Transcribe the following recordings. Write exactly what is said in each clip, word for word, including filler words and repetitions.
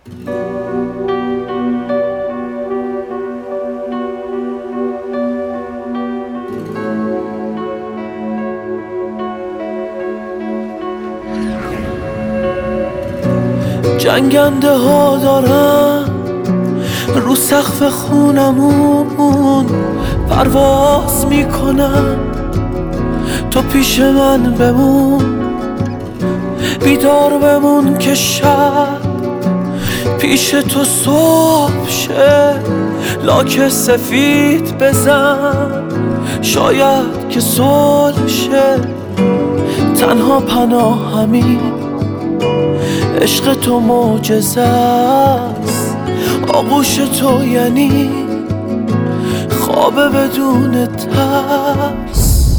جنگنده ها دارن رو سقف خونمون پرواز میکنن، تو پیش من بمون، بیدار بمون که شب پیش تو صبح شه. لاک سفید بزن شاید که صلح شه، تنها پناهمی عشق تو معجزه است، آغوش تو یعنی خواب بدون ترس.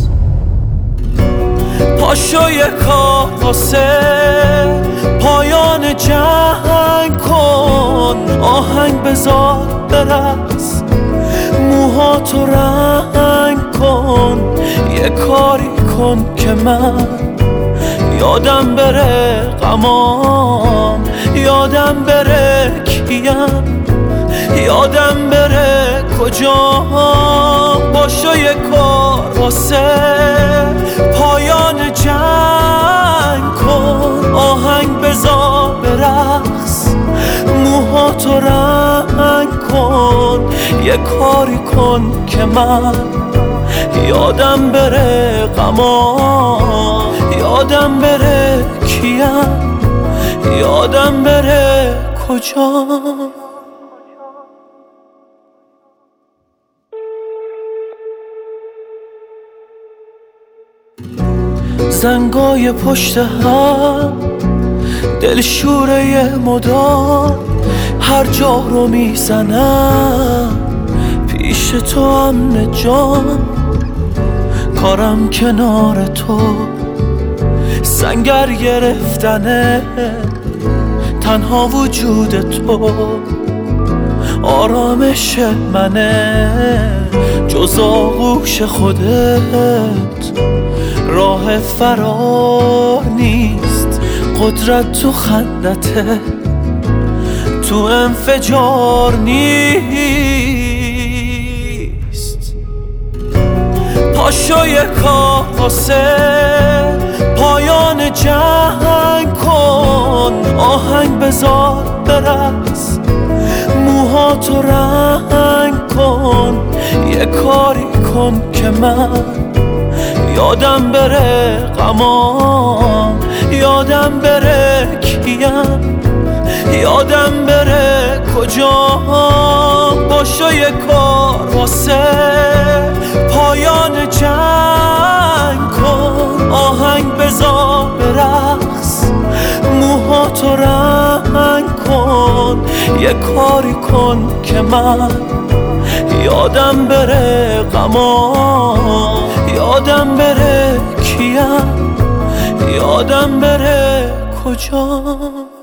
پاشو یک کاسه پایان جنگ کن، آهنگ بذار برقص، موهاتو رنگ کن، یه کاری کن که من یادم بره غمام، یادم بره کیم، یادم بره کجام. باشو یه کار واسه پایان جنگ کن، آهنگ بذار برقص، موهاتو رنگ کن، یه کاری کن که من یادم بره غمام، یادم بره کیم، یادم بره کجام. زنگای پشت هم دلشوره مدام، هر جا رو میزنم پیش تو امن جام. کارم کنار تو سنگر گرفتنه، تنها وجود تو آرامش منه، جز آغوش خودت راه فرار نیست. قدرت تو خندته، تو انفجار نیست. پاشو یک کاسه پایان جنگ کن، آهنگ بذار برقص، موهاتو رنگ کن، یه کاری کن که من یادم بره غمام، یادم بره کیم، یادم بره کجام. باشو یه کار واسه پایان جنگ کن، آهنگ بذار برقص، موهاتو رنگ کن، یه کاری کن که من یادم بره غمام، یادم بره کیم، یادم بره کجام.